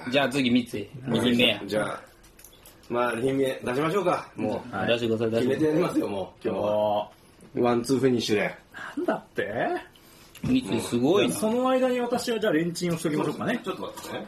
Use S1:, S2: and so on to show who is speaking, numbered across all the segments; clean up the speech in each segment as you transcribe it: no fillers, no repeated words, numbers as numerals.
S1: じゃあ次3つ2品目や。
S2: じゃあまあ2品目出しましょうか。もう、
S1: 出してください。
S2: 決めてやりますよ。もう今日はワンツーフィニッシュで。
S3: なんだって
S1: 3つすごいな。
S3: その間に私はじゃあレンチンをしときましょうかね。
S2: ちょっと待ってね。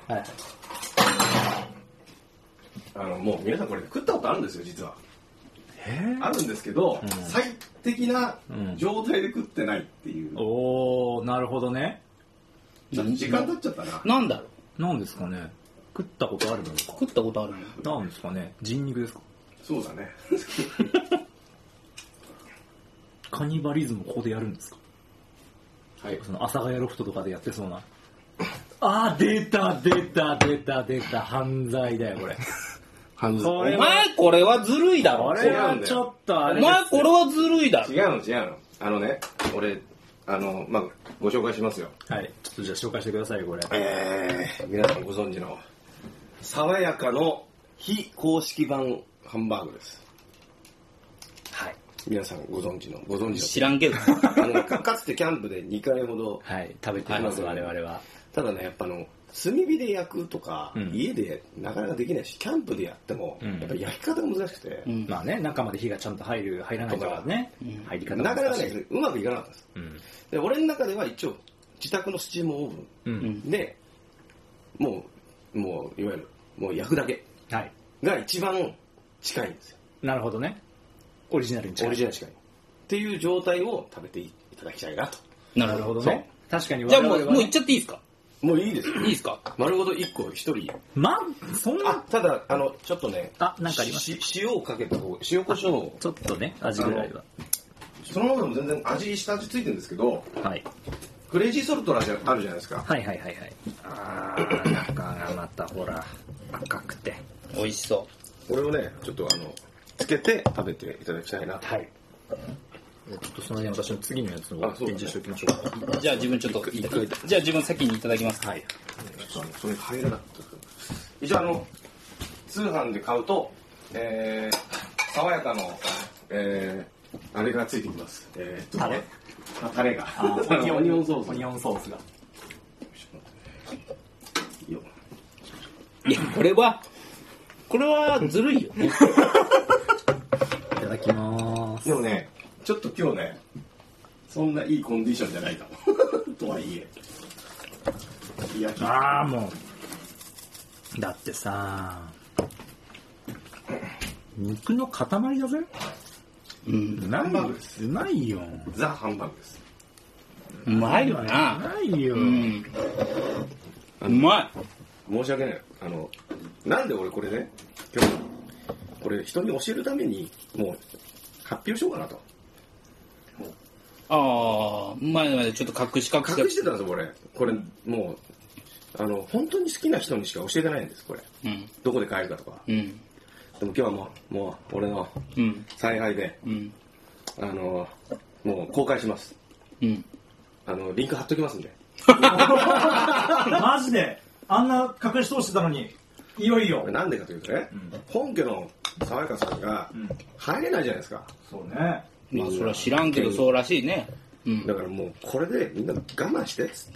S3: はい。
S2: もう皆さんこれ食ったことあるんですよ実は。あるんですけど、最適な状態で食ってないっていう。
S3: おー、なるほどね。
S2: ちょっと時間経っちゃったな。
S1: なんだろう。
S3: なんですかね。食ったことあるのですか。
S1: 食ったことあるの。
S3: なんですかね。人肉ですか。
S2: そうだね。
S3: カニバリズムここでやるんですか。
S2: はい。
S3: その阿佐ヶ谷ロフトとかでやってそうな。あー、出た犯罪だよこれ。
S2: 犯罪。
S1: お前これはずるいだろ。
S3: これはちょっとあれ
S1: お前これはずるいだろ。
S2: 違うの。ね、俺まあご紹介しますよ。
S3: はい。ちょっとじゃあ紹介してくださいこれ。
S2: 皆さんご存知の爽やかの非公式版ハンバーグです。
S3: はい。
S2: 皆さんご存知の
S1: 知らんけど。
S2: かつてキャンプで2回ほど、
S3: はい、食べてます我々は。
S2: ただねやっぱ炭火で焼くとか、家でなかなかできないしキャンプでやっても、やっぱり焼き方が難しくて、
S3: まあね中まで火がちゃんと入らないからね、入り方
S2: なかなか
S3: 難しい。
S2: ねうまくいかなかったんです、で俺の中では一応自宅のスチームオーブン、でもういわゆるもう焼くだけが一番近いんですよ。
S3: なるほどね。オリジナルに近い
S2: っていう状態を食べていただきたいなと。
S1: なるほどね。
S3: 確かに。
S1: じゃあもういっちゃっていいですか。
S2: もういいですよ。
S1: いいですか。
S2: 丸ごと1個1人。
S3: そんな。
S2: ただちょっとね。
S3: なんかあります。
S2: 塩をかけた方、塩コショウを
S3: ちょっとね味ぐらいは。
S2: そのままでも全然下味ついてるんですけど。
S3: はい。
S2: クレイジーソルトあるじゃないですか。
S3: はい。中がまたほら赤くて
S1: 美味しそう。
S2: これをねちょっとつけて食べていただきたいな。
S3: はい。ちょっとその辺私の次のやつを展示しておきましょうか。
S1: じゃあ自分ちょっとじゃあ自分先にいただきます。
S3: はい。
S2: それ入らなかった。一応通販で買うと爽やかのあれがついてきます。タレがオニオンソースが。
S1: いやこれはずるいよね。
S3: いただきます。
S2: でもねちょっと今日ねそんないいコンディションじゃないかもとはいえ。
S3: もうだってさ肉の塊だぜ。
S2: ハンバーグです。
S3: うまいよ。
S2: ザ・ハンバーグです。
S1: うまいよな。
S3: うまいよ。
S1: うまい。
S2: 申し訳ない。なんで俺これね今日これ人に教えるためにもう発表しようかなと。
S1: 前ちょっと隠して
S2: たんですよこれもう本当に好きな人にしか教えてないんですこれ、どこで買えるかとか、でも今日はもう俺の采配で、もう公開します、リンク貼っときますんで。
S3: マジであんな隠し通してたのにいよいよ。
S2: なんでかというとね、本家の爽やかさんが入れないじゃないですか。
S3: そうね。
S1: まあそれは知らんけどそうらしいね。
S2: だからもうこれでみんな我慢してっつって。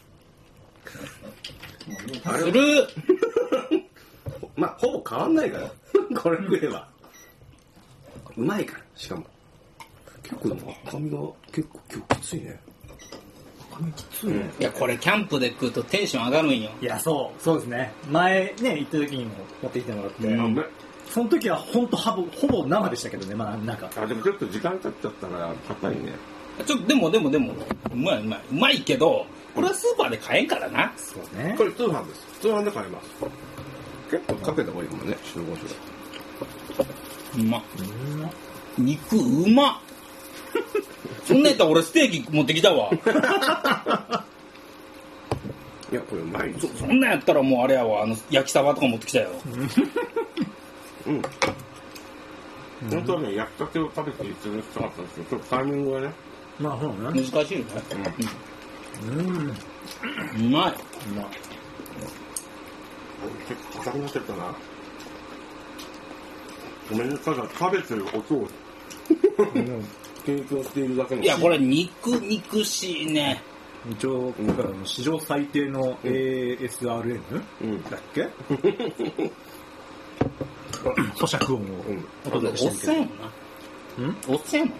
S1: する。
S2: まあほぼ変わんないからこれ食えばうまいから。しかも結構でも赤身が結構今日きついね。赤身きついね。
S1: いやこれキャンプで食うとテンション上がるんよ。
S3: いやそうですね。前ね行った時にも持ってきてもらって、その時はほぼ生でしたけどね。まあなんか
S2: でもちょっと時間経っちゃったから硬いね。
S1: でもうまいけどこれはスーパーで買えんからな。
S3: そうね。
S2: これ通販です。通販で買えます。結構かけた方がいいかもね。白ごし
S1: うまっ。肉うまっ。そんなんやったら俺ステーキ持ってきたわ。
S2: いやこれうまい。
S1: そんなんやったらもうあれやわ焼きサバとか持ってきたよ。
S2: 本当はね焼きたてを食べていただきたかったんですけどちょっとタイミングがね。
S3: まあそうね。
S1: 難しいよね。うまい。
S2: 結構硬くなっちゃったな。ごめんなさい。食べてる音を提供しているだけの。
S1: いやこれ肉しいね。
S3: 一応、だから史上最低の ASRM、だっけ咀嚼音をお届けしてるけど。
S1: おっせんもん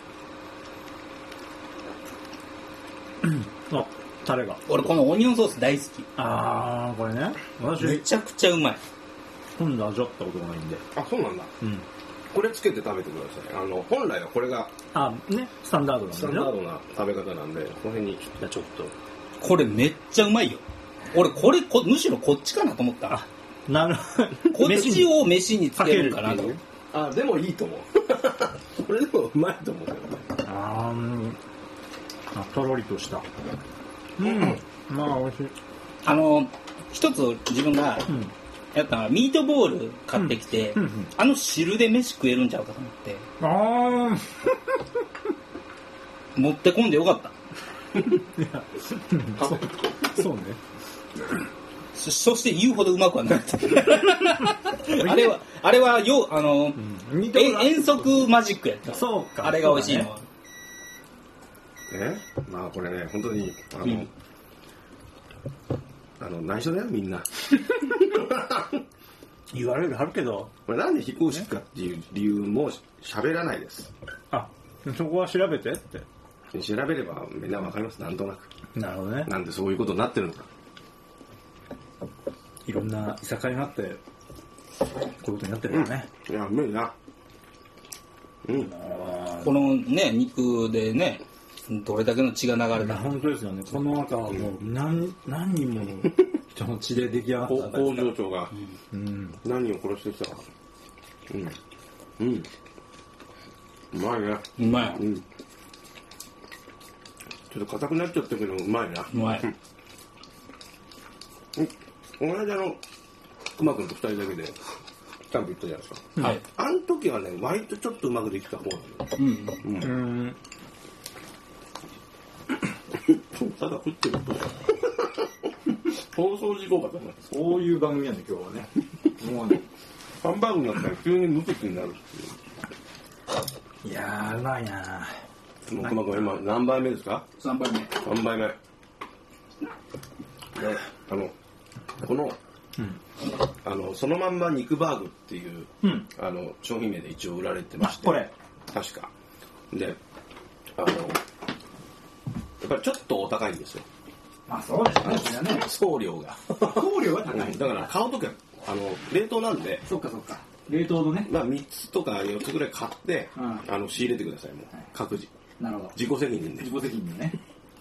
S1: な。
S3: あ、タレが。
S1: 俺このオニオンソース大好き。
S3: あー、これね。私、
S1: めちゃくちゃうまい。
S3: 今度味わったことがないんで。
S2: あ、そうなんだ。これつけて食べてください。本来はこれが
S3: スタンダードなんで
S2: スタンダードな食べ方なんで、この辺にちょっと。
S1: これめっちゃうまいよ。俺むしろこっちかなと思った。
S3: なるほど。
S1: こっちを飯につけるかなと。
S2: あ、でもいいと思う。これでもうまいと思うけどね。
S3: とろりとした。まあ美味しい。
S1: 一つ自分がやったのはミートボール買ってきて、汁で飯食えるんちゃうかと思って。持ってこんでよかった。
S3: そうね。
S1: そして言うほどうまくはなかった。あれは遠足マジックやった。
S3: そうか。
S1: あれが美味しいのは。
S2: まあこれね、本当に内緒だよみんな。
S3: 言われるあるけど、
S2: これなんで非公式かっていう理由も喋らないです。
S3: あ、そこは調べてって。
S2: 調べればみんなわかります。なんとなく。
S3: なるほどね。
S2: なんでそういうことになってるのか。
S3: いろんないさかいがあってこういうことになってるからね。
S2: いや、うめえな。
S1: このね肉でね、どれだけの血が流れた。
S3: 本当ですよね。この中はもう何人もの人の血で出来上がった
S2: 工場長が何を殺してきたか。うまいね。
S1: うまい。
S2: ちょっと硬くなっちゃったけどうまいな。
S1: うまい。
S2: この間熊くんと2人だけでキャンプ行ったじゃないですか。
S1: はい。
S2: あの時はね、割とちょっとうまくできた方なの。ただ食ってると放送事故かと思う。
S3: そういう番組なんで今日はね。もうね、
S2: ハンバーグになったら急に無口になるって
S3: いう。いやーうまいな。
S2: もう熊くん今何杯目ですか
S1: 3杯目。
S2: 3杯目。で、この、そのまんま肉バーグっていう、商品名で一応売られてまして、
S3: これ
S2: 確かで、やっぱりちょっとお高いんですよ。
S3: まあそうですね。
S2: 送料が
S3: 高い。
S2: だから買うときは冷凍なんで、
S3: そっか冷凍のね。
S2: まあ3つとか4つぐらい買って、仕入れてください。もう各自。
S3: なるほど。
S2: 自己責任で。
S3: 自己責任でね。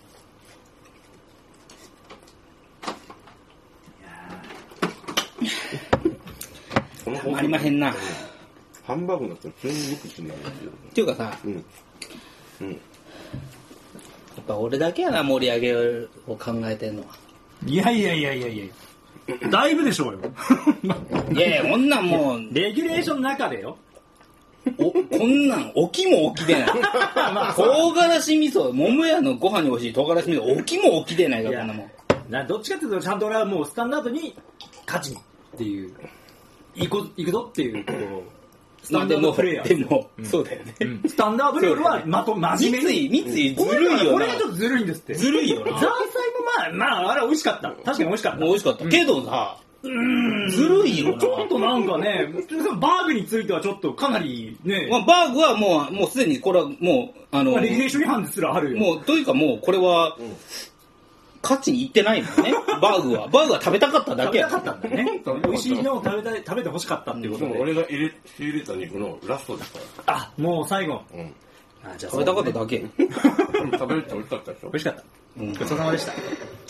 S1: たまりまへんな。
S2: ハンバーグだったら急に無口になるんですよ。
S1: っていうかさ、やっぱ俺だけやな、盛り上げを考えてんのは。
S3: いやだいぶでしょうよ。
S1: いやこんなんもう
S3: レギュレーションの中でよ。
S1: こんなん起きも起きでない。唐辛子味噌、桃屋のご飯に欲しい唐辛子味噌、起きも起きでないからこんなもん。
S3: どっちかっていうとちゃんと俺はもうスタンダードに勝ちにっていう行くぞっていうスタンダードプレイヤー
S1: でもそうだよね。
S3: スタンダードルールは真面目に。
S1: 三井ずるいよな。
S3: これがちょっとずるいんですって。
S1: ずるいよな。
S3: ザーサイもまああれは美味しかった。確かに美味しかった。
S1: 美味しかった。けどさ、ずるいよな。
S3: ちょっとなんかね、バーグについてはちょっとかなりね。
S1: バーグはもうすでにこれはもう
S3: レギュレーション違反ですらあるよ。
S1: もうというかもうこれは勝ちに行ってないもんね。バーグは食べたかっただけや。
S3: 食べたかったんだね。美味しいのを食べて欲しかったっていうことで。
S2: 俺が仕入れた肉のラストですから。
S3: あ、もう最後。
S1: じゃあ食べたかっただけ。
S2: 食べるって美味しかったでしょ。
S3: 美味しかった。ごちそうさまでした。い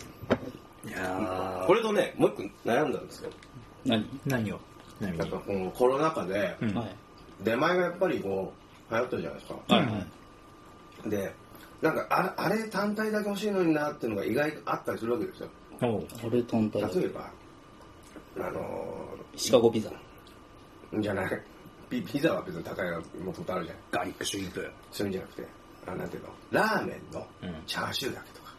S3: や
S2: これとね、もう一個悩んだんですよ。
S3: 何を
S2: なんかこのコロナ禍で出前がやっぱりこう流行ってるじゃないですか。で、なんかあれ単体だけ欲しいのになっていうのが意外とあったりするわけですよ。
S1: あれ単体。
S2: 例えば
S1: シカゴピザ
S2: じゃない。ピザは別に高いのもともとあるじゃん。
S3: ガーリックシュリンプ。
S2: そういうんじゃなくて、なんていうの、ラーメンのチャーシューだけとか。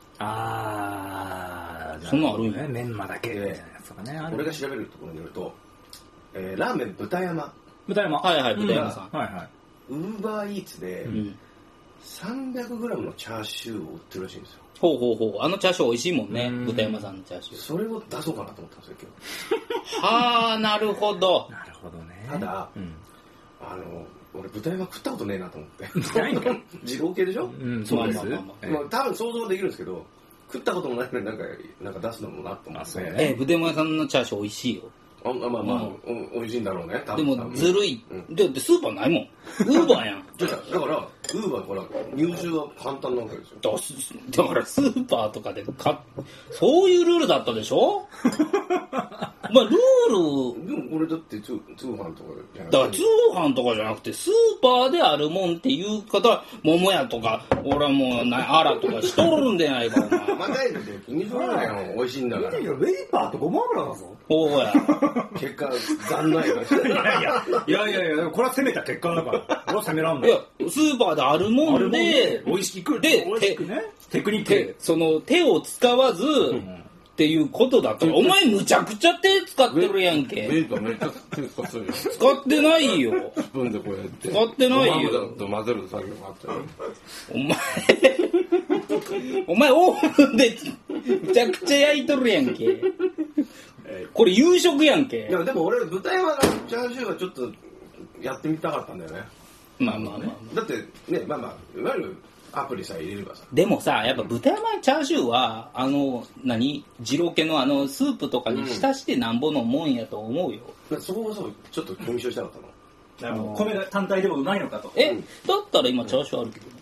S1: そんなのあるんや。
S3: メンマだけで。
S2: 俺が調べるところによると、ラーメン豚山。
S3: 豚山。
S1: はい豚山さん。
S2: ウーバーイーツで300gのチャーシューを売ってるらしいんですよ。
S1: ほうほうほう。あのチャーシュー美味しいもんね。豚山さんのチャーシュー。
S2: それを出そうかなと思ったんですよ、今
S1: 日。はあ、なるほど。
S3: なるほどね。
S2: ただ、俺豚山食ったことねえなと思って。二郎系でしょ？
S3: そうです。
S2: 多分想像できるんですけど、食ったこともないのになんか出すのもなと思って。
S1: 豚山さんのチャーシュー美味しいよ。
S2: まあ、美味しいんだろうね。
S1: でもずるい。だってスーパーないもん。ウーバーやん。
S2: だから、ウーバーから入手は簡単なわけですよ。
S1: だからスーパーとかでそういうルールだったでしょ？まあルール。
S2: でも俺だって通販とかじゃなくて。
S1: だから通販とかじゃなくてスーパーであるもんっていう方は桃屋とか俺はもうあらとかしとるんでないかお前。
S2: まあ大丈夫よ。気にするなよ。美味しいんだから。
S3: ウェイパーとごま油だぞ。
S1: おうや。
S2: 結果残念
S3: いやこれは攻めた結果だから。これは攻めらんない。
S1: いやスーパーであるもんで
S3: 美味しくでテクニック
S1: その手を使わずっていうことだからお前むちゃくちゃ手使ってるやんけ。
S2: めっちゃ手使ってるよ。
S1: 使ってないよ。
S2: スプーンでこうやって
S1: 使ってないよ。
S2: と混ぜる作業があったよ。
S1: お前オーブンでむちゃくちゃ焼いとるやんけ。これ夕食やんけ。
S2: いやでも俺豚山のチャーシューはちょっとやってみたかったんだよね。
S1: まあ
S2: だってねいわゆるアプリさえ入れればさ。
S1: でもさやっぱ豚山チャーシューは二郎系のスープとかに浸してなんぼのもんやと思うよ。
S2: そこがそうちょっと検証したかったの。
S3: 米が単体でもうまいのかと。
S1: だったら今チャーシューあるけど。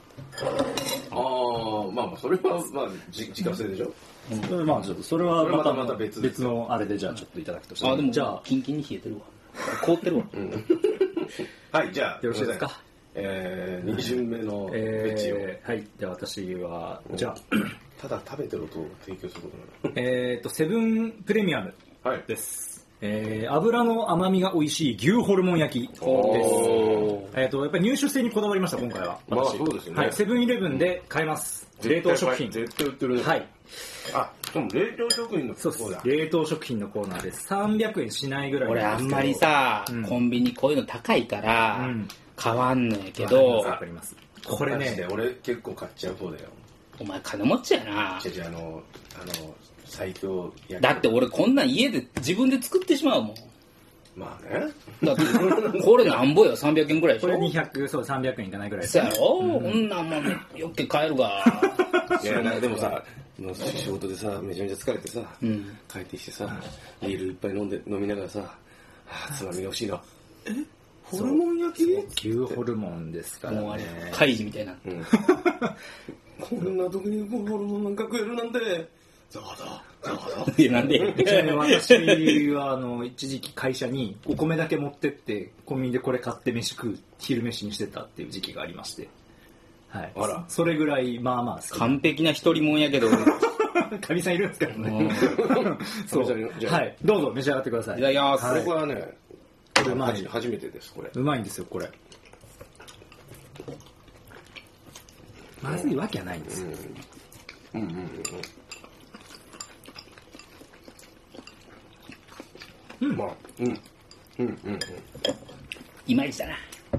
S2: まあそれはまあ自家製でしょ。
S3: まあそれは
S2: また別
S3: のあれでじゃあちょっといただくとして。
S1: でもじゃあキンキンに冷えてるわ。凍ってるわ。
S2: はいじゃあ
S3: よろしいですか。
S2: 2巡目のベチを。
S3: はい。で私はじゃあ
S2: ただ食べてる音を提供すること
S3: なの。セブンプレミアムです。油の甘みが美味しい牛ホルモン焼きです。やっぱり入手性にこだわりました今回は。
S2: まあそうですよね。
S3: はい。セブンイレブンで買えます。冷凍食品。
S2: 絶対売ってるね。
S3: はい。
S2: でも冷凍食品のコーナー。
S3: 冷凍食品のコーナーです。300円しないぐらい。
S1: 俺あんまりさ、コンビニこういうの高いから買わんのやけど。
S3: わかります。これね、
S2: 俺結構買っちゃう方だよ。
S1: お前金持ちやな。
S2: 最強焼き。
S1: だって俺こんなん家で自分で作ってしまうもん。
S2: まあね。
S1: だってこれなんぼよ300円ぐらいでしょ。
S3: これ300円いかないぐらいです。
S1: そうやろ。こんなんもんよっけ買えるが。
S2: いやでもさ。仕事でさめちゃめちゃ疲れてさ、帰ってきてさビールいっぱい飲みながらさつまみが欲しいな。ホルモン焼き？
S3: 牛ホルモンですからね。もうあれ
S1: カイジみたいな。
S2: こんな時にホルモンなんか食えるなんて。ざわ
S1: いやなんで？
S3: 私は一時期会社にお米だけ持ってってコンビニでこれ買って昼飯にしてたっていう時期がありまして。はい、それぐらいまあまあ
S1: 完璧な一人もんやけど
S3: かみさんいるんですからね。そうはいどうぞ召し上がってください。
S1: いただきます。
S2: これはね初めてですこれ。
S3: うまいんですよこれ。まずいわけはないんですよ。
S2: まあ
S1: いまいちだな。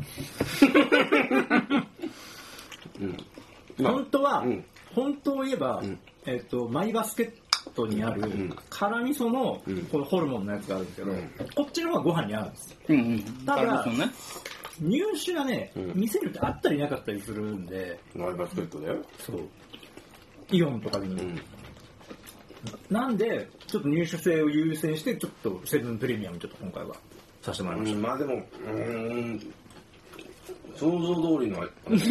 S3: 本当を言えば、マイバスケットにある辛味噌のこのホルモンのやつがあるんですけど、こっちの方がご飯に合うんです。ただ入手がね、店によってあったりなかったりするんで。
S2: マイバスケットだよ。
S3: そうイオンとかに、なんでちょっと入手性を優先してちょっとセブンプレミアムちょっと今回はさせてもらいました。
S2: まあでも想像通りの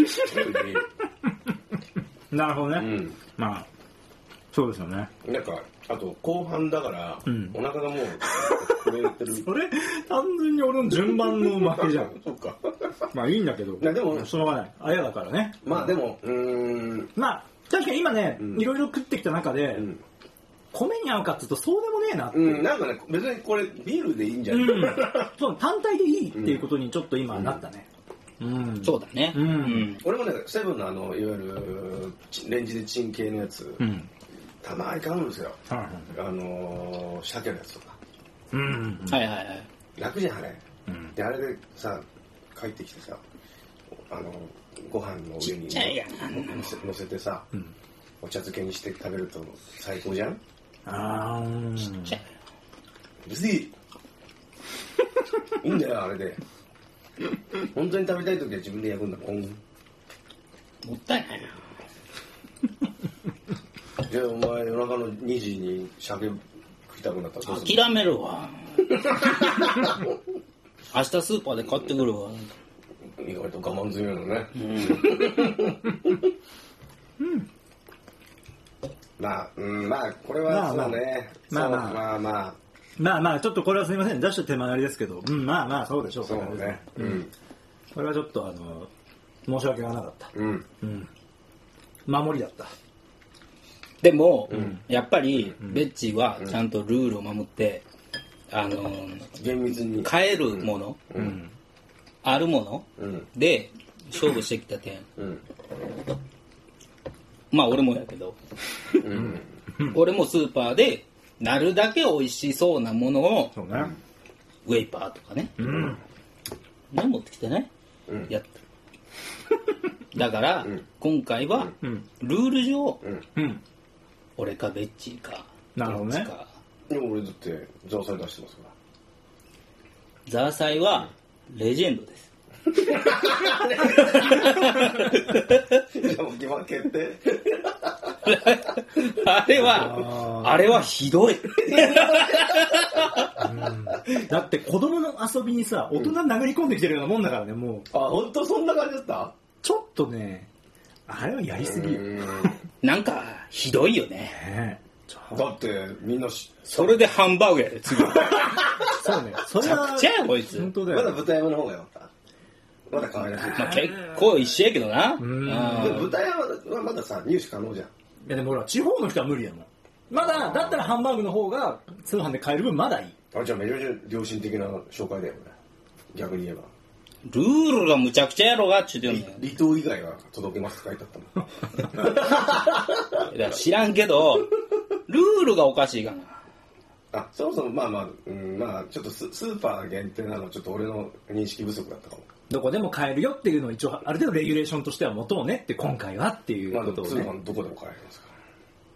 S3: なるほどね。まあそうですよね。
S2: なんかあと後半だから、お腹がもう震えてる。
S3: それ単純に俺の順番の負けじゃん。
S2: そうか。
S3: まあいいんだけど。
S2: でも
S3: しょうがない。あやだからね。
S2: まあでも
S3: まあ確かに今ね、いろいろ食ってきた中で、米に合うかっていうとそうでもねえなって。
S2: なんかね別にこれビールでいいんじゃない？
S3: そう単体でいいっていうことにちょっと今なったね。
S1: そうだね。
S2: 俺もねセブンのいわゆるレンジでチン系のやつ、たまに買うんですよ。鮭のやつとか。
S1: はいはいはい。
S2: 楽じゃんあれ。であれでさ帰ってきてさご飯の上に乗せてさ、 お茶漬けにして食べると最高じゃん。
S1: ちっちゃい。
S2: 別にいいんだよあれで。本当に食べたい時は自分で焼くんだもん。
S1: もったいないな。
S2: じゃあお前夜中の2時に鮭食いたくなったらどうする？
S1: 諦めるわ。明日スーパーで買ってくるわ。
S2: 意外と我慢強いのね。まあこれはそうね。ま
S3: あちょっとこれはすみません、出した手間なりですけど、まあそうでしょう。
S2: そうね。
S3: これはちょっと申し訳がなかった。守りだった。
S1: でも、やっぱりベッチーはちゃんとルールを守って、
S2: 厳密に
S1: 買えるもの、あるもので勝負してきた点、まあ俺もやけど、俺もスーパーでなるだけ美味しそうなものを、ウェイパーとかね、何持ってきてね、やった。だから、今回はルール上、俺かベッチーか、
S3: なるほどね。
S2: でも俺だってザーサイ出してますから。
S1: ザーサイはレジェンドです。
S2: じゃあもう決まっ決定。
S1: あれはひどい。
S3: だって子供の遊びにさ、大人殴り込んできてるようなもんだからね、もう。
S2: 本当そんな感じだった？
S3: ちょっとね、あれはやりすぎ。
S1: なんかひどいよね。
S2: だってみんな
S1: それでハンバーグやで次。
S3: そうね。それは
S1: めちゃくちゃやこいつ。
S3: 本当だよ。
S2: まだ豚山の方がよかった。まだ可愛らしい。
S1: まあ結構一緒やけどな。
S2: でも豚山はまださ入手可能じゃん。
S3: いやでもほら地方の人は無理やもん。まだだったらハンバーグの方が通販で買える分まだいい。
S2: じゃあめちゃめちゃ良心的な紹介だよね。逆に言えば。
S1: ルールがむちゃくちゃやろがって言ってんのよ。
S2: 離島以外は届けますって書いてあったもん。
S1: だから知らんけど、ルールがおかしいかな。
S2: そもそもまあちょっとスーパー限定なのはちょっと俺の認識不足だったかも。
S3: どこでも買えるよっていうのを一応ある程度レギュレーションとしては持とうねって今回はっていうことをね。
S2: 通販どこでも買えるんですから。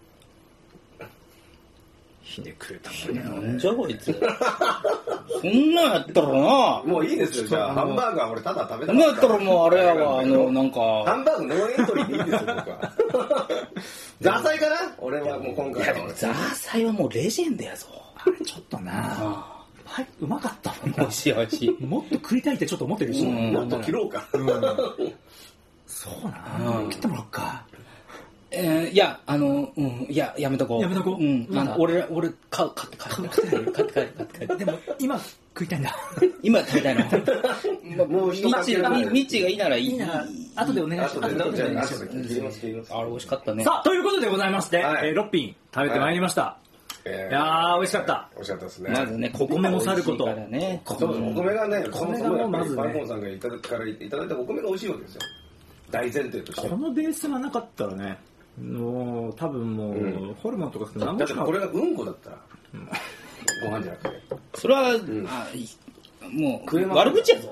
S3: ひねくれたもんね。
S1: なんじゃこいつ。そんなんやったらな。
S2: もういいですよ。じゃあハンバーガー俺ただ食べた
S1: そんなんやったらもうあれやわ、なんか。
S2: ハンバーグノーエントリーでいいですよ僕は。ザーサイかな？俺はもう今回は。
S1: いやでもザーサイはもうレジェンドやぞ。
S3: あれちょっとな。はい、うまかったもんな。
S1: 美味しい美味しい。
S3: もっと食いたいってちょっと思ってるし。
S2: もっと切ろうか。
S3: そうな。切ってもらおうか。
S1: いや、やめとこう。
S3: やめとこう。
S1: 俺、買って帰る。
S3: でも、今、食いたいんだ。
S1: 今食べたいの。
S2: もう
S1: ミッチがいいならいい。
S3: いいな。後でお願いします。
S2: 後で切ります。
S1: あれ美味しかったね。
S3: さあ、ということでございまして、6品食べてまいりました。いやー、美味しかった。
S2: 美味しかったですね。
S1: まずね、
S3: お米もさること。
S2: お米がね、
S3: 米がまずね、
S2: パンコンさんがいただいたお米が美味しいわけですよ。大前提として。
S3: このベースがなかったらね、もう多分もうホルモンとか
S2: だってこれがうんこだったらご飯じゃなくて
S1: それはもう悪口やぞ。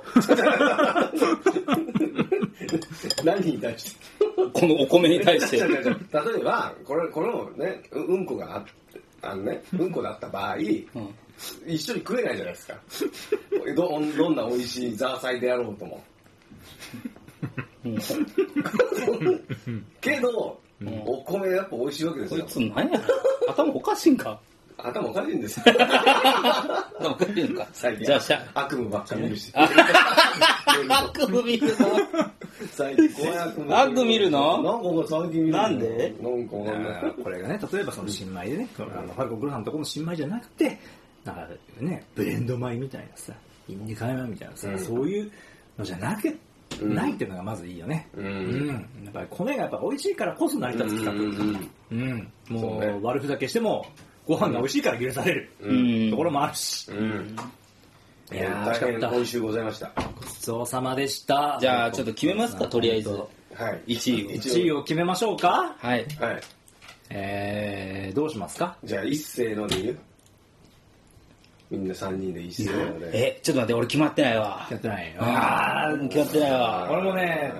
S2: 何に対して
S1: このお米に対して
S2: 例えばこのねうんこがうんこだった場合一緒に食えないじゃないですか。どんな美味しいザーサイであろうともけどお米やっぱ美味しいわけですよ。
S1: こいつ何や頭おかしいんか。
S2: 頭おかしいんですよ。
S1: 頭おかしいんか。
S2: 最近
S1: じゃ
S2: あ悪夢ばっか見るし。
S1: 悪夢見るの。
S2: 最近怖い
S1: 悪夢見るの？
S2: なんか最近見るの。
S1: なんで？
S2: なんかわかんない。
S3: これがね、例えばその新米でね、ファルコングルハンのところの新米じゃなくて、なんかね、ブレンド米みたいなさ、インディカ米みたいなさ、そういうのじゃなくないっていうのがまずいいよね。やっぱり米がやっぱ美味しいからこそ成り立つ企画。もう悪ふざけしてもご飯が美味しいから許されるところもあるし。
S2: いやー、大変美味しゅうございました。
S3: ごちそうさまでした。
S1: じゃあちょっと決めますか、とりあえず。
S2: はい。
S1: 1
S3: 位を決めましょうか。
S1: はい。
S3: どうしますか。
S2: じゃあ一斉ので言う。みんな3人で一斉ので。
S1: ちょっと待って、俺決まってないわ。
S3: 決まってないよ。
S1: 決まってないわ。
S3: 俺もね、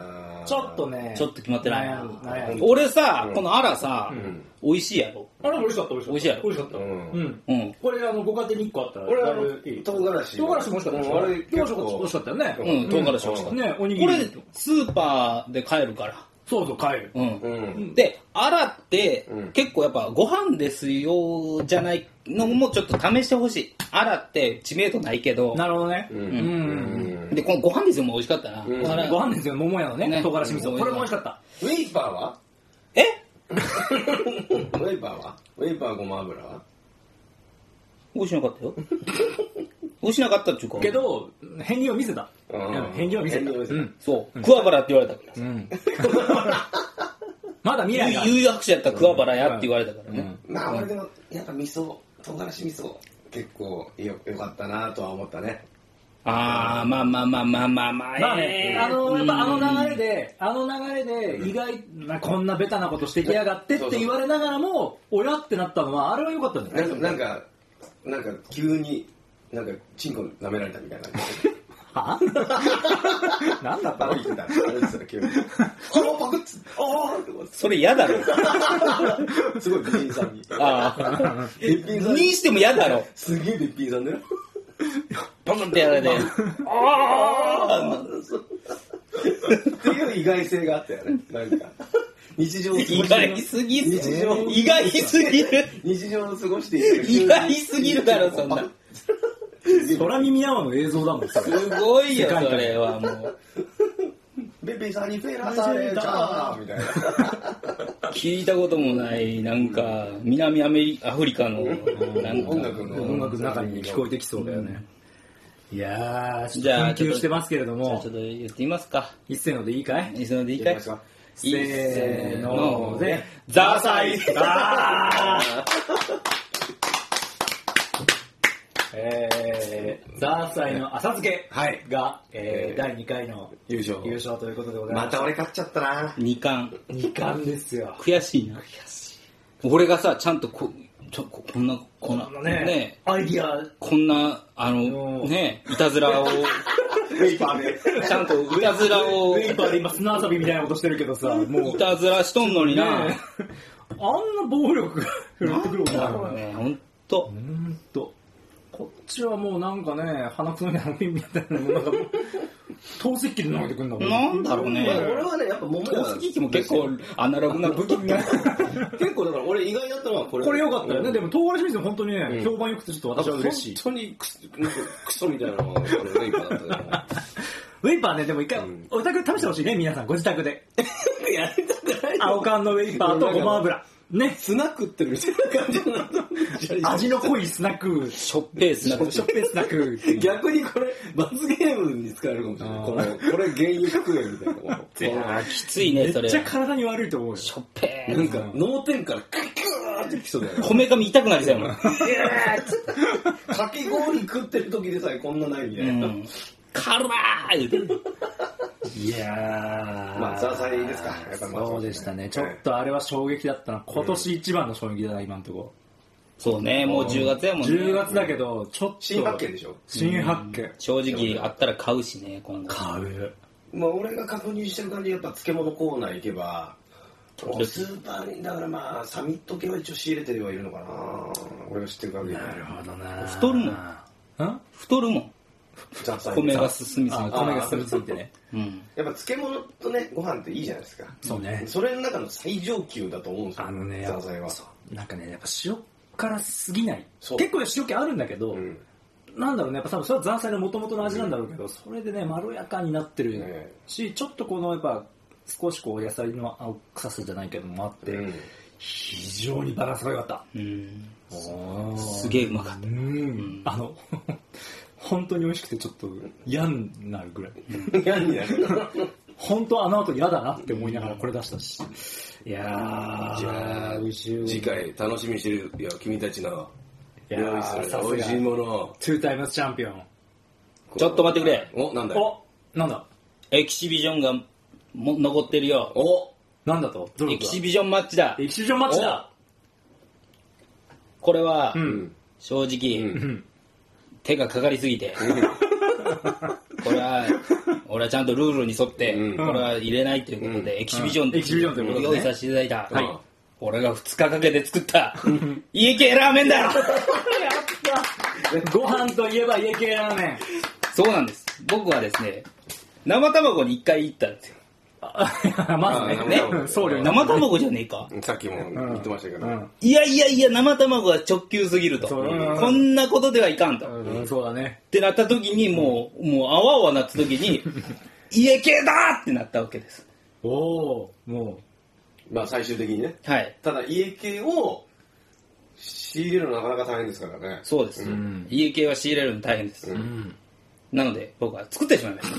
S3: ちょっとね。
S1: ちょっと決まってない。
S3: 悩む
S1: 俺さ、このアラさ、美味しいやろ。
S3: あれ美味しかった、
S1: 美味しいやろ。
S3: 美味しかった。これご家庭に1個あったら。
S2: 俺唐辛子。
S3: 唐辛子も美味しかったでしょ。あれ結構美味しかったよね。
S1: 唐辛子美味しかった。
S3: ね、おにぎり。
S1: これスーパーで買えるから。
S3: そうそう、買え
S1: る。で、アラって結構やっぱご飯ですよじゃないのもちょっと試してほしい。アラって知名度ないけど。
S3: なるほどね。
S1: で、このご飯ですよも美味しかったな。
S3: ご飯ですよ、桃屋のね、唐辛子味噌。これも美味しかった。
S2: ウェイパーは？
S1: ウ
S2: ェイパーは？ウェイパーごま油は？
S1: 美味しなかったよ。美味しなかったっていうか。
S3: けど、返事を見せた。返事を見せた。
S1: そう。桑原って言われたから。
S3: まだ未来が。
S1: 有力者やったら桑原やって言われたからね。
S2: まあ俺でも、やっぱ味噌、唐辛子味噌、結構よかったなとは思ったね。
S1: まあね、
S3: やっぱあの流れで意外なこんなベタなことしてきやがってって言われながらも親ってなったのはあれは良かったんじゃない？
S2: なんか急になんかチンコ舐められたみたいな。
S3: は？なんだったの？
S2: 歩いてた急に。パクッつ。
S1: それ嫌だろ。
S2: すごいべっぴんさんに。
S1: べっぴんさんにしても嫌だろ。
S2: すげえべっぴんさんだよ。
S1: ポンってやられて。
S2: っていう意外性があったよね。なんか。日常を過ごして
S1: 意外すぎる。意外すぎる。
S2: 日常を過ごしている。
S1: 意外すぎるだろ、そんな。
S3: 空耳アワーの映像だもん、
S1: すごいよ、それはもう。
S2: ベビーさんにフェラされちゃーみたいな。
S1: 聞いたこともない、なんか、南アフリカの
S2: 音楽
S3: の中に聞こえてきそうだよね。いやー、じゃあ、研究してますけれども。
S1: ちょっと言ってみますか。
S3: 一斉のでいいかい？
S1: 一斉のでいいかい？
S3: せーので、
S1: ザーサイ！
S3: ザーサイの浅漬けが、第2回の
S2: 優勝
S3: ということでございます。
S2: また俺勝っちゃったな。
S1: 2冠
S3: ですよ。
S1: 悔しいな。俺がさ、ちゃんとこんな
S3: ね、アイディア、
S1: こんな、いたずらを、
S2: ウェイパーで。
S1: ちゃんといたずらを、
S3: ウェイパーで今砂遊びみたいなことしてるけどさ、もう。
S1: いたずらしとんのにな。
S3: あんな暴力が振るってくるもんな。
S1: ね、ほんと。
S3: こっちはもうなんかね、鼻くそみたいなピンみたいなのなんか透析機で投げてくるんだもん。
S1: なんだろうね。
S2: 俺はね、やっぱ桃屋。
S1: 透析機も結構アナログな武器が。
S2: 結構だから俺意外だったのはこれ。
S3: これ良かったよね。でも唐辛子水も本当にね、評判良くてちょっと私は嬉しい。
S2: 本当にクソみたいなのがウェイパーだったね。
S3: ウェイパーね、でも一回お宅で試してほしいね、皆さんご自宅で。
S2: やりたくない。
S3: 青缶のウェイパーとごま油。ね。
S2: スナックってるみたいな感じになった。
S3: 味の濃いスナック。
S1: しょっぺースナック。
S2: 逆にこれ、罰ゲームに使えるかもしれない。これ原油食えみたいな。
S1: きついね、それ。
S3: めっちゃ体に悪いと思うよ。
S1: しょっぺー。
S2: なんか、脳天からクーってきそうだよね。
S1: こめかみ痛くなりそうやもん。
S2: かき氷食ってる時でさえこんなないみたいな。
S1: カルバー言うて。
S3: いやー。
S2: まあ、ザーサイですか。やっぱ
S3: そうでしたね。ちょっとあれは衝撃だったな。今年一番の衝撃だな、今のところ。
S1: そうね、もう10月やもんね。
S3: 10月だけど、ちょっと。
S2: 新発見でしょ？
S3: 新発見。
S1: 正直あったら買うしね、今後。
S3: 買う。
S2: まあ、俺が確認してる感じ、やっぱ漬物コーナー行けば、スーパーに、だからまあ、サミット系は一応仕入れてはいるのかな。俺が知ってる限り。
S3: なるほどな。
S1: 太るもん。太るもん。米が進みすぎて。
S3: 米が進みすぎてね。
S2: やっぱ漬物とね、ご飯っていいじゃないですか。
S3: そうね。
S2: それの中の最上級だと思うんですよ。ザーサイは。
S3: なんかね、やっぱ塩辛すぎない。結構塩気あるんだけど、なんだろうね、やっぱ多分それはザーサイの元々の味なんだろうけど、それでね、まろやかになってるし、ちょっとこのやっぱ少しこう野菜の青臭さじゃないけどもあって、非常にバランスが良かった。
S1: すげえうまかった。
S3: 本当に美味しくてちょっと嫌になるぐらい。
S2: 嫌になる。
S3: 本当あの後嫌だなって思いながらこれ出したし。いやー、
S2: じゃあ次回楽しみにしてるよ、君たちの用意する美味しいものを。
S3: 2タイムズチャンピオン。
S1: ちょっと待ってくれ。
S2: なんだよ。
S3: なんだ。
S1: エキシビジョンが残ってるよ。
S3: なんだと？
S1: エキシビジョンマッチだ。
S3: エキシビジョンマッチだ。
S1: これは正直手がかかりすぎて俺はちゃんとルールに沿って、これは入れないということで、エキシビジョンで用意させていただいた。俺が2日かけて作った家系ラーメンだ。やった。
S3: ご飯といえば家系ラーメン。
S1: そうなんです。僕はですね、生卵に1回行ったんですよ。
S3: まずね、
S1: 送料生卵じゃねえか。
S2: さっきも言ってましたけど。
S1: いや、生卵は直球すぎると。こんなことではいかんと。
S3: そうだね。
S1: ってなった時に、もう、あわあわなった時に、家系だってなったわけです。
S3: もう。
S2: まあ最終的にね。
S1: はい。
S2: ただ家系を仕入れるのなかなか大変ですからね。
S1: そうです。家系は仕入れるの大変です。なので、僕は作ってしまいました。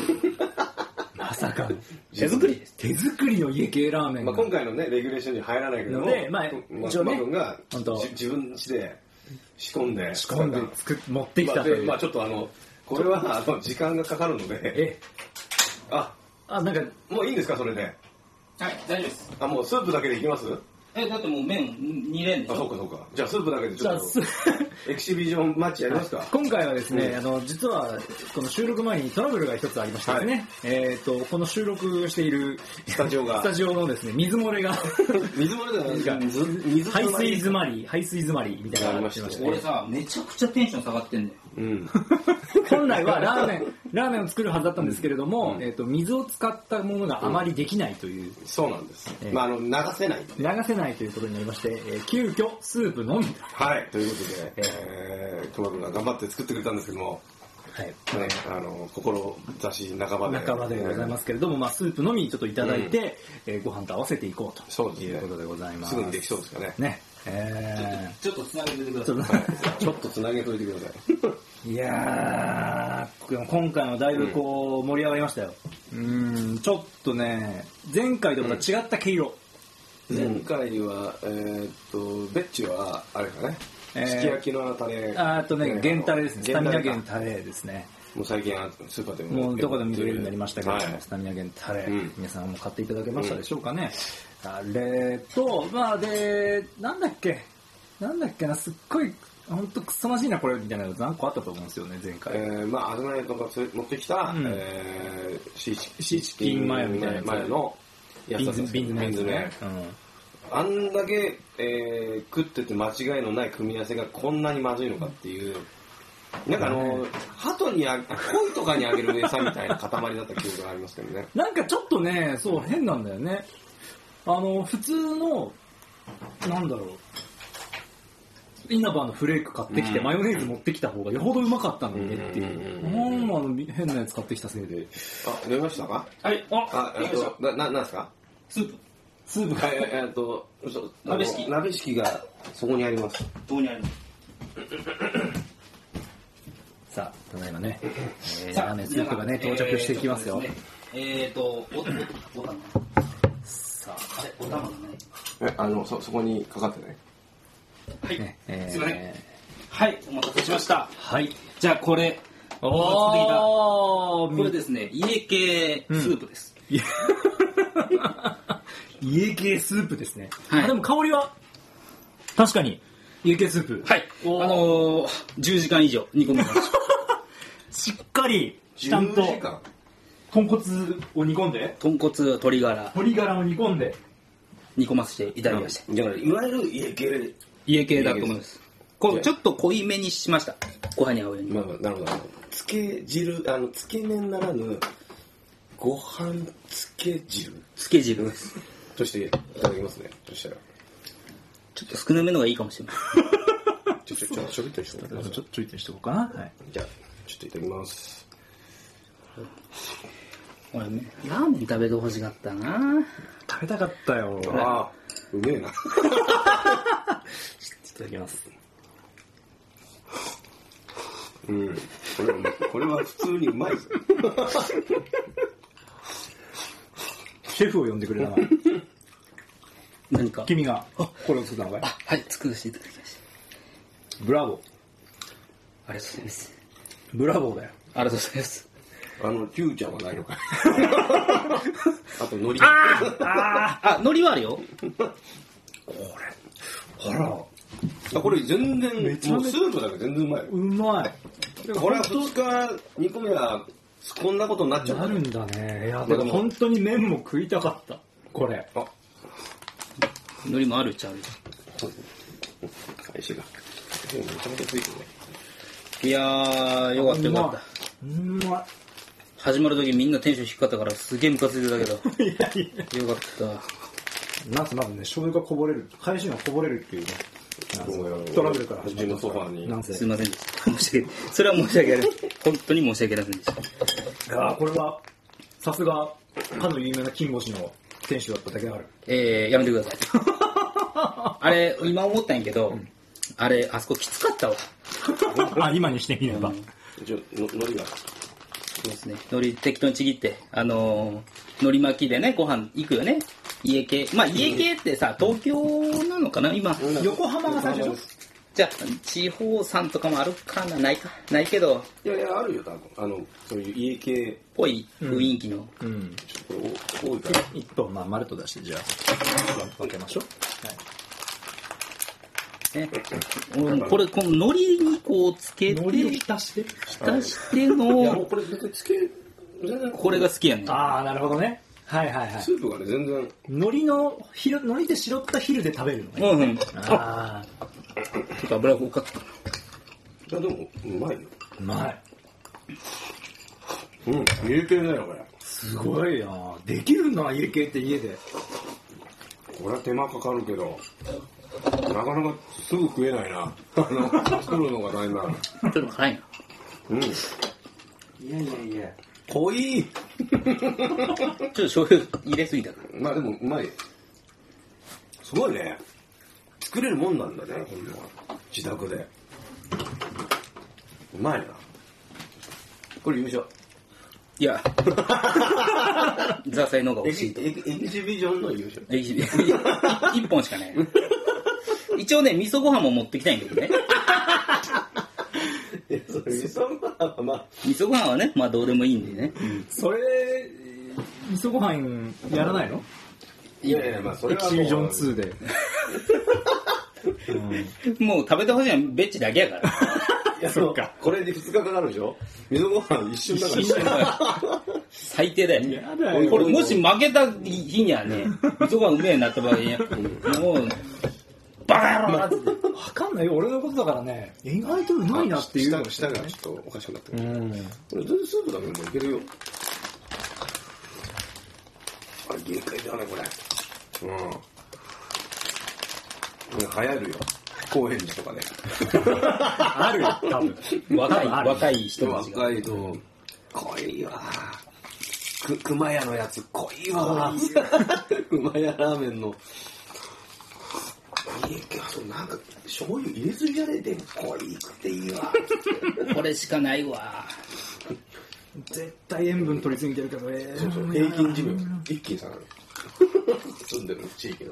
S3: まさか
S1: 手作りです。
S3: 手作りの家系ラーメン。
S2: まあ今回のねレギュレーションに入らないけども、
S3: 一応ね、
S2: 君が自分家で仕込んで
S3: 持ってきたという。
S2: まあちょっとこれは時間がかかるので、なんかもういいんですかそれで。はい、
S1: 大丈夫です。
S2: もうスープだけでいきます？
S1: だってもう麺2連でしょ。
S2: そうか。じゃあスープだけでちょっとエキシビジョンマッチやりますか。
S3: 今回はですね、実はこの収録前にトラブルが一つありましてですね、この収録している
S2: スタジオ
S3: のですね、水漏れが
S2: 水漏れじゃないですか。
S3: 排水詰まりみたいなのがありまして、
S1: 俺さめちゃくちゃテンション下がってんねん。
S3: 本来はラーメンを作るはずだったんですけれども、水を使ったものがあまりできないという。
S2: そうなんです。流せない
S3: ということになりまして、急遽スープのみ。
S2: はい、ということで、トマ君が頑張って作ってくれたんですけども、はい、志半ばで
S3: ございますけれども、スープのみちょっといただいて、ご飯と合わせていこうということでございます。
S2: すぐにできそうですかね。
S1: ちょっとつなげておいてください。
S2: ちょっとつなげておいてください。
S3: いやー、今回はだいぶ盛り上がりましたよ。ちょっとね、前回とまた違った毛色。
S2: 前回は、ベッチは、あれかね、すき焼きのタレ。
S3: 原タレですね。スタミナ原タレですね。
S2: もう最近スーパーで
S3: もうどこでも見れるようになりましたけど、スタミナ原タレ、皆さんも買っていただけましたでしょうかね。あれと、なんだっけな、すっごい、ほんとくそまじいなこれみたいなの何個あったと思うんですよね、前回。
S2: あずまいとか持ってきた、シーチキンマヨみたいな前のやつだったんですけど、ビンズね。あんだけ、食ってて間違いのない組み合わせがこんなにまずいのかっていう、なんか鳩に鯉とかにあげる餌みたいな塊だった記憶がありますけどね。
S3: なんかちょっとね、そう変なんだよね。普通のなんだろう。稲葉のフレーク買ってきて、マヨネーズ持ってきた方がよほどうまかったのにねっていう。変なやつ買ってきたせいで。
S2: 飲みましたか？
S1: はい。
S2: なんですか？
S1: スープ。
S2: 鍋敷がそこにあります。
S1: どこにあります？
S3: さあ、ただいまね、ラーメンスープがね、到着していきますよ。さあ、お玉が
S2: ね。そこにかかってね。
S1: はい。すいません。はい、お待たせしました。
S3: はい。
S1: じゃあこれ。これですね、家系スープです。
S3: 家系スープですね。でも香りは確かに家系スープ。
S1: はい。10時間以上煮込みました。
S3: しっかりちゃんと豚骨を煮込んで。
S1: 豚骨鶏ガラ
S3: を煮込んで
S1: 煮込ませていただきました。
S2: だからいわゆる
S1: 家系だと思います。ちょっと濃いめにしました。ご飯に合うように。
S2: なるほど。つけ汁つけ麺ならぬご飯つけ汁です。としていただきますね。そしたら
S1: ちょっと少なめのがいいかもしれない。
S2: ちょびっとにしておこうかな。
S3: ちょびっとにしておこうかな。はい。
S2: じゃあちょっといただきます。
S1: 俺ね、ラーメン食べてほしかったな。
S3: 食べたかったよ。
S2: うめえな。い
S3: ただきます。
S2: これは普通にうまいぞ。
S3: シェフを呼んでくれたな。
S1: 何か
S3: 君がこれを作ったのかい？
S1: はい、作らせていただきました。
S3: ブラボー。
S1: ありがとうございます。
S3: ブラボーだよ。
S1: ありがとうございます。
S2: キューちゃんはないのかい？あと海苔。
S1: 海苔はあるよ。
S2: これ全然もうスープだけ全然うまい。
S3: うまい。
S2: これは2日煮込めばこんなことになっちゃう。
S3: なるんだね。いや、でも本当に麺も食いたかった。これ。あ、
S1: 海苔もあるっちゃある。
S2: 返しが。めちゃめちゃついてるね。
S1: いやー、よかったよかった。
S3: うまい。
S1: 始まる時みんなテンション低かったからすげえムカついてたけど。いやいや。よかった。
S3: まずね、醤油がこぼれる。返しがこぼれるっていうね。トラブルから
S2: 始まるソファーに。
S1: すいませんでした。申し訳ない。それは申し訳ない。本当に申し訳ありませんでした。
S3: いやー、これは、さすが、かの有名な金星の店主だっただけある。
S1: やめてください。あれ、今思ったんやけど、あれ、あそこきつかったわ。
S3: あ、今にしてみれば。
S2: 海苔が。
S1: そうですね。海苔適当にちぎって、海苔巻きでね、ご飯行くよね。家系。まあ家系ってさ、東京なのかな今。
S3: 横浜が最初です。
S1: じゃあ、地方産とかもあるかなないかないけど。
S2: いやいや、あるよ、多分。そういう家系。
S1: っぽい雰囲気の。
S2: ちょっとこれ多いから。
S3: 一本、まあ、丸と出して、じゃあ、分けましょ
S1: う。はい。これ、この海苔にこうつけて。
S3: 海苔を浸して
S1: の。
S2: いや、もうこれ別につけ、全然。
S1: これが好きやねん。
S3: ああ、なるほどね。はいはいはい。
S2: スープがね、全然。
S3: 海苔で絞った汁で食べるのね。ああ。
S1: ちょっと油多かったか
S2: な。いや、でも、うまいよ。
S3: うまい。
S2: 家系だよ、これ。
S3: すごいな。できるんだ、家系って家で。
S2: これは手間かかるけど、なかなかすぐ食えないな。作るのが大変だ。
S1: ちょっと辛いな。
S3: いや。
S2: 濃い。
S1: ちょっと醤油入れすぎたから。
S2: まあでも、うまい。すごいね。作れるもんなんだね、こんな自宅で。うまいな。これ優勝。
S1: いや。ザーサイの方が欲しいと。
S2: エキシビジョンの優勝。
S1: 一本しかない。一応ね、味噌ご飯も持ってきたいんだけどね。
S2: 味噌ご飯はまあ。
S1: 味噌ご飯はね、まあどうでもいいんでね。
S3: それ、味噌ご飯やらないの？
S2: いや、まあそれは
S3: エキシビジョン2で。
S1: もう食べてほしいのはベッチだけやから。
S2: いや、そうか。これで2日かかるでしょ？味噌ご飯一瞬だから。
S1: 最低だよ。これもし負けた日にはね、味噌ご飯うめえなった場合に、もう、バカ野郎なって。
S3: わかんないよ、俺のことだからね、意外とうまいなっていうのが
S2: 舌がちょっとおかしくなってる。これ全然スープだけでもいけるよ。あ、限界だね、これ。流行るよ。高円寺とかで。
S3: あるよ、多分。
S1: 若い人たちが。
S2: 若いと、濃いわ。熊屋のやつ濃いわ。熊屋ラーメンの。なんか醤油入れすぎじゃねえで濃いくていいわ。
S1: これしかないわ。
S3: 絶対塩分取りすぎてるけど、
S2: そう平均寿命一気に下がる。住んでる地域の。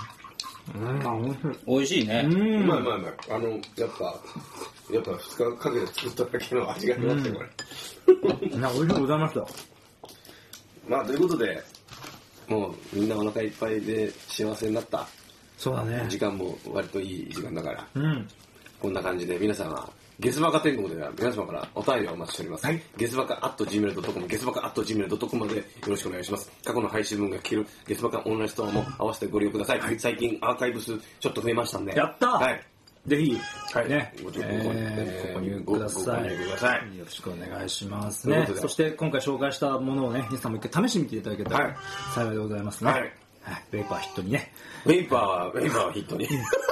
S1: 美味しいね。
S2: うまい。やっぱ2日かけて作っただけの味がありますよ、これ。
S3: 美味しくございました。
S2: まあということで、もうみんなお腹いっぱいで幸せになった。
S3: そうだね。
S2: 時間も割といい時間だから、こんな感じで皆さんはゲスバカ天国では皆様からお便りをお待ちしております。ゲスバカ@gmail.com、ゲスバカ@gmail.com までよろしくお願いします。過去の配信分が聞けるゲスバカオンラインストアも合わせてご利用ください。最近アーカイブ数ちょっと増えましたんで。
S3: やったー。
S2: はい。
S3: ぜひ、
S2: ね、ご
S3: 購入ください。よろしくお願いしますね。そして今回紹介したものをね、皆さんも一回試してみていただけたら幸いでございますね。はい。ウェイパーヒットにね。
S2: ウェイパーヒットに。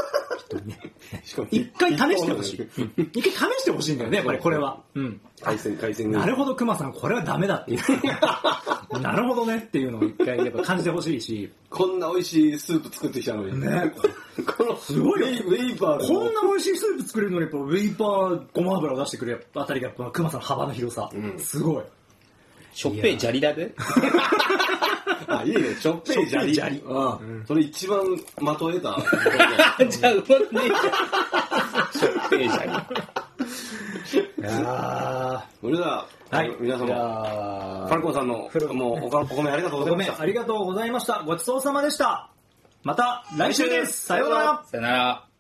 S3: 一回試してほしい。一回試してほしいんだよね、やっぱりこれは。
S2: 海鮮。
S3: なるほど、熊さん、これはダメだっていう。なるほどねっていうのを一回やっぱ感じてほしいし。
S2: こんな美味しいスープ作ってきたのに。ね。
S3: このすごい
S2: ウェイパー。
S3: こんな美味しいスープ作れるのに、やっぱウェイパーごま油を出してくれるあたりが、この熊さんの幅の広さ。すごい。
S1: しょっぺい砂利だで。
S2: あ、いいね、しょっぺい砂利。それ一番まとえた。
S1: じゃあ、うまくねえじゃん。しょっぺい砂利。
S3: いや
S2: それでは、皆様、ファルコンさんのもうお米ありがとうございました。
S3: ありがとうございました。ごちそうさまでした。また来週です。さようなら。
S1: さようなら。